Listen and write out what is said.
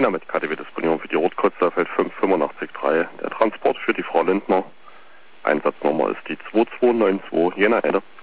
Jena mit KTW-Disponierung für die Rotkreuzerfeld 5853. Der Transport für die Frau Lindner. Einsatznummer ist die 2292 Jena Ende.